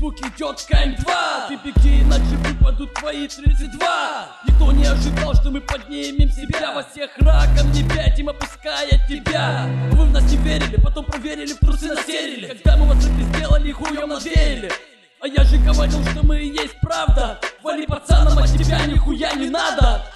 вдруг идет КМ-2. Ты беги, иначе выпадут твои 32. Никто не ожидал, что мы поднимем себя. Во всех раком не пятим, опуская тебя. Вы в нас не верили, потом проверили, в трусы насерили. Когда мы вас это сделали, хуем наверили. А я же говорил, что мы и есть правда. Вали пацанам, от тебя нихуя не надо.